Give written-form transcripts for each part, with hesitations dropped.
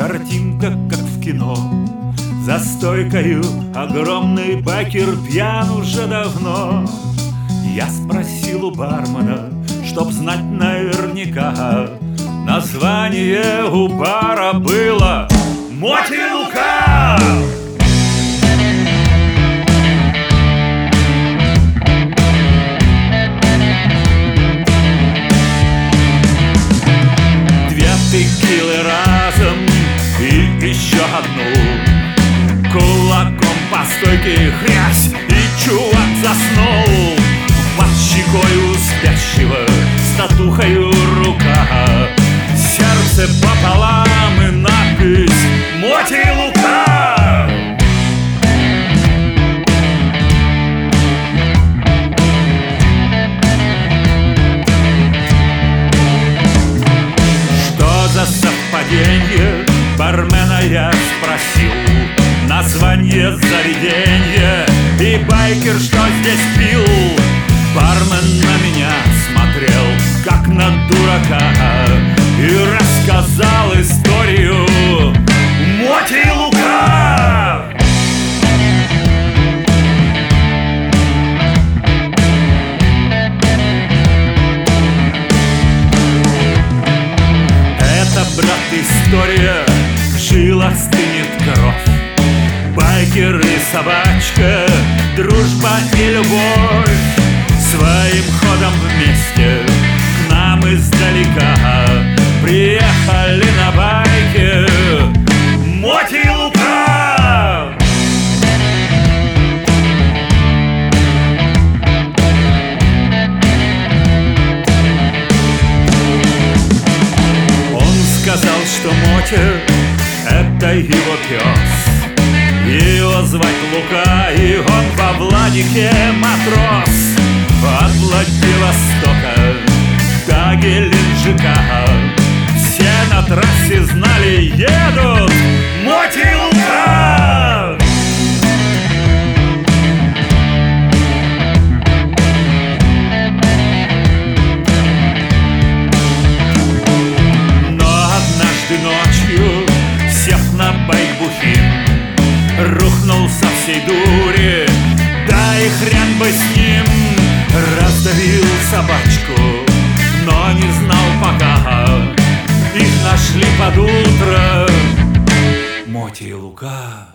Картинка, как в кино. За стойкою огромный бакер пьян уже давно. Я спросил у бармена, чтоб знать наверняка, название у бара было «Моти Лука». Две текилы разом и еще одну, кулаком по стойке хрясь, и чувак заснул. Под щекою спящего с татухою рука, сердце пополам и надпись «Моти Лука». Что за совпадение? Бармена я спросил название заведения и байкер, что здесь пил. Бармен на меня смотрел, как на дурака, и рассказал историю «Моти Лука». Это, брат, история, в жилах стынет кровь. Байкер и собачка, дружба и любовь, своим ходом вместе к нам издалека приехали на байке Моти Лука. Он сказал, что Мотя — это его пес, его звать Лука, и он во Владике матрос. От Владивостока до Геленджика все на трассе знали, едут Моти Лука. Но однажды ночью, сев на байк Бухим, рухнул со всей дури, да и хрен бы с ним. Раздавил собачку, но не знал пока, их нашли под утро Моти и Лука.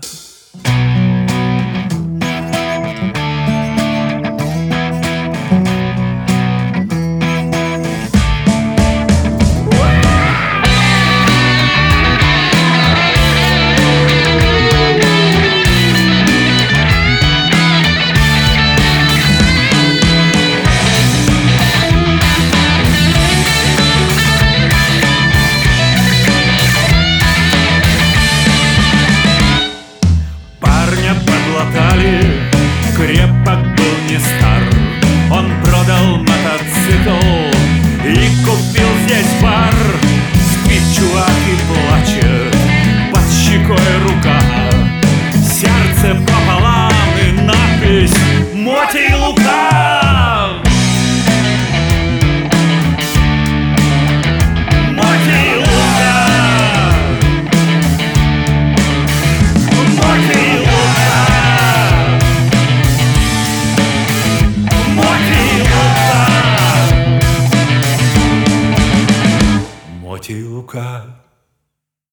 Крепок был не стар, он продал мотоцикл и купил здесь бар. Спит чувак и плачет, под щекой рука, сердце пополам и надпись «Моти Лука». Моти Лука. Моти Моти Лука.